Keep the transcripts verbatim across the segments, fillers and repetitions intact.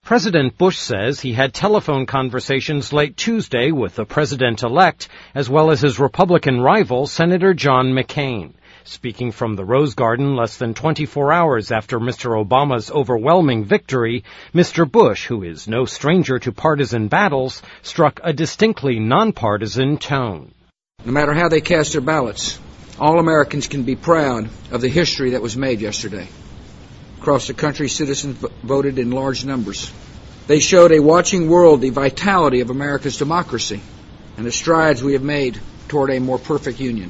President Bush says he had telephone conversations late Tuesday with the president-elect, as well as his Republican rival, Senator John McCain. Speaking from the Rose Garden less than twenty-four hours after Mister Obama's overwhelming victory, Mister Bush, who is no stranger to partisan battles, struck a distinctly nonpartisan tone. No matter how they cast their ballots, all Americans can be proud of the history that was made yesterday. Across the country, citizens voted in large numbers. They showed a watching world the vitality of America's democracy and the strides we have made toward a more perfect union.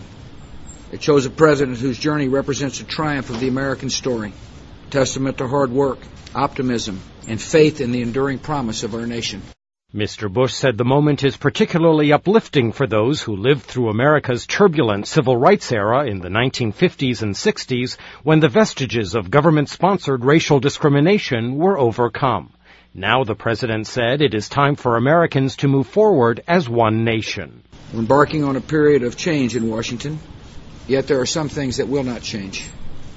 It chose a president whose journey represents a triumph of the American story, a testament to hard work, optimism, and faith in the enduring promise of our nation. Mister Bush said the moment is particularly uplifting for those who lived through America's turbulent civil rights era in the nineteen fifties and sixties, when the vestiges of government-sponsored racial discrimination were overcome. Now, the president said, it is time for Americans to move forward as one nation. We're embarking on a period of change in Washington, yet there are some things that will not change.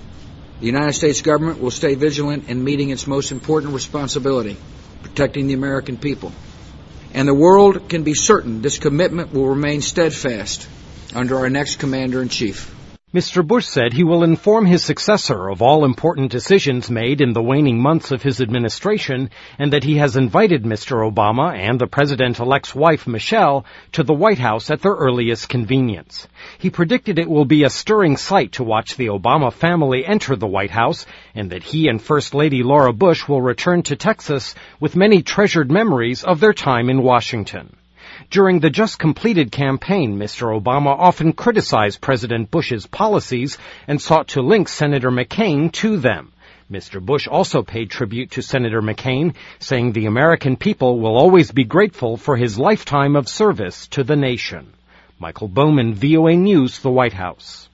The United States government will stay vigilant in meeting its most important responsibility, protecting the American people. And the world can be certain this commitment will remain steadfast under our next Commander-in-Chief. Mister Bush said he will inform his successor of all important decisions made in the waning months of his administration, and that he has invited Mister Obama and the president-elect's wife, Michelle, to the White House at their earliest convenience. He predicted it will be a stirring sight to watch the Obama family enter the White House, and that he and First Lady Laura Bush will return to Texas with many treasured memories of their time in Washington. During the just-completed campaign, Mister Obama often criticized President Bush's policies and sought to link Senator McCain to them. Mister Bush also paid tribute to Senator McCain, saying the American people will always be grateful for his lifetime of service to the nation. Michael Bowman, V O A News, the White House.